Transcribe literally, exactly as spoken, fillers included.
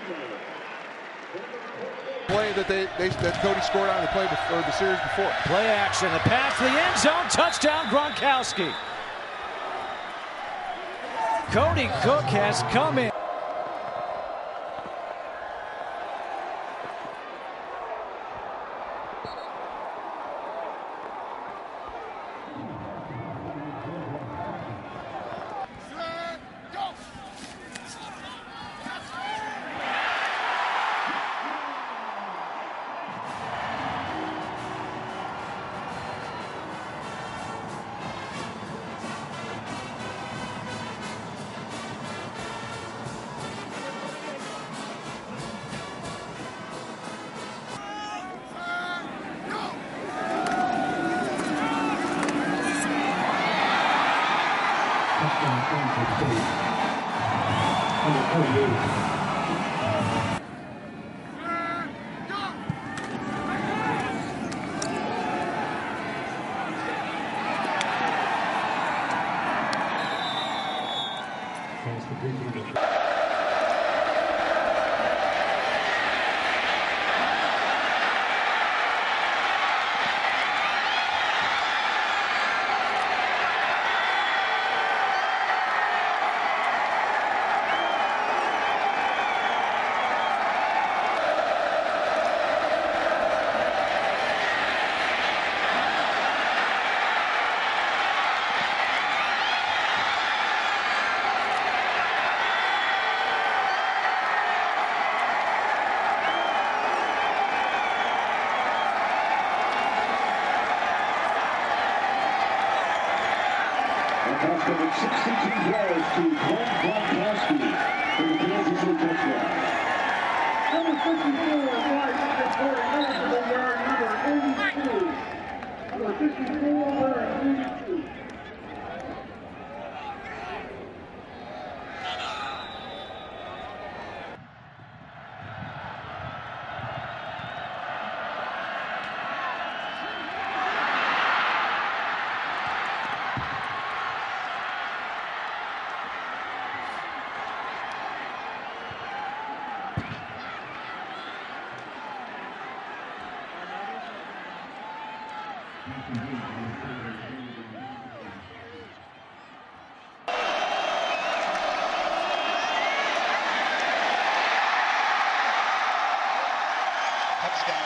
Play that they, they that Cody scored on the play before the series before. Play action, the pass to the end zone, touchdown Gronkowski. Cody Cook has come in. Number sixty-two yards to Glenn Gronkowski for the Kansas City touchdown. Number fifty-four, wide receiver, eligible yard number eighty-two. Number fifty-four, wearing eighty-two. Touchdown.